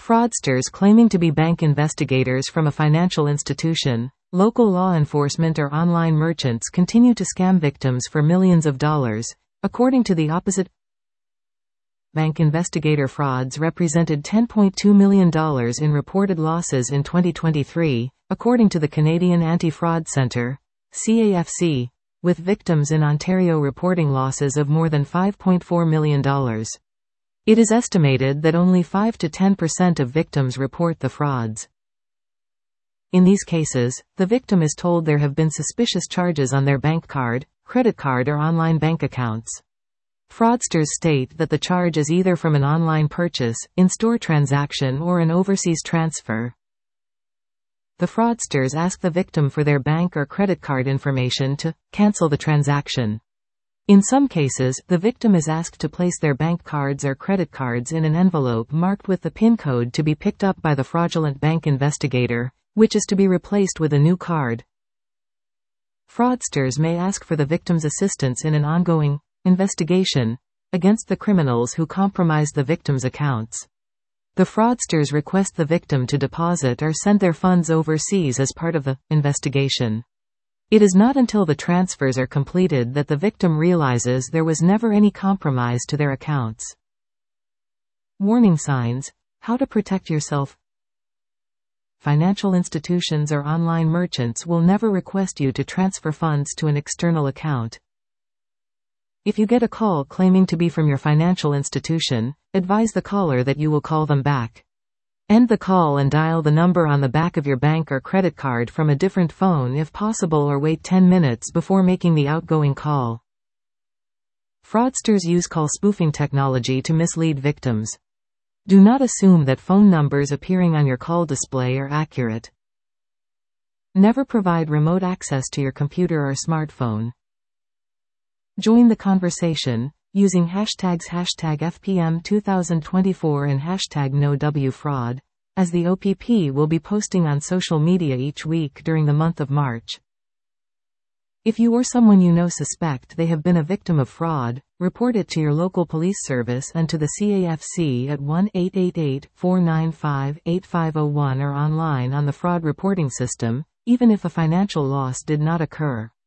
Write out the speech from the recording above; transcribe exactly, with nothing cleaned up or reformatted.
Fraudsters claiming to be bank investigators from a financial institution, local law enforcement or online merchants continue to scam victims for millions of dollars, according to the opposite. Bank investigator frauds represented ten point two million dollars in reported losses in twenty twenty-three, according to the Canadian Anti-Fraud Centre, C A F C, with victims in Ontario reporting losses of more than five point four million dollars. It is estimated that only five to ten percent of victims report the frauds. In these cases, the victim is told there have been suspicious charges on their bank card, credit card or online bank accounts. Fraudsters state that the charge is either from an online purchase, in-store transaction or an overseas transfer. The fraudsters ask the victim for their bank or credit card information to cancel the transaction. In some cases, the victim is asked to place their bank cards or credit cards in an envelope marked with the PIN code to be picked up by the fraudulent bank investigator, which is to be replaced with a new card. Fraudsters may ask for the victim's assistance in an ongoing investigation against the criminals who compromised the victim's accounts. The fraudsters request the victim to deposit or send their funds overseas as part of the investigation. It is not until the transfers are completed that the victim realizes there was never any compromise to their accounts. Warning signs: how to protect yourself. Financial institutions or online merchants will never request you to transfer funds to an external account. If you get a call claiming to be from your financial institution, advise the caller that you will call them back. End the call and dial the number on the back of your bank or credit card from a different phone if possible, or wait ten minutes before making the outgoing call. Fraudsters use call spoofing technology to mislead victims. Do not assume that phone numbers appearing on your call display are accurate. Never provide remote access to your computer or smartphone. Join the conversation using hashtags hashtag F P M twenty twenty-four and hashtag NoWFraud, as the O P P will be posting on social media each week during the month of March. If you or someone you know suspect they have been a victim of fraud, report it to your local police service and to the C A F C at one eight eight eight, four nine five, eight five zero one or online on the fraud reporting system, even if a financial loss did not occur.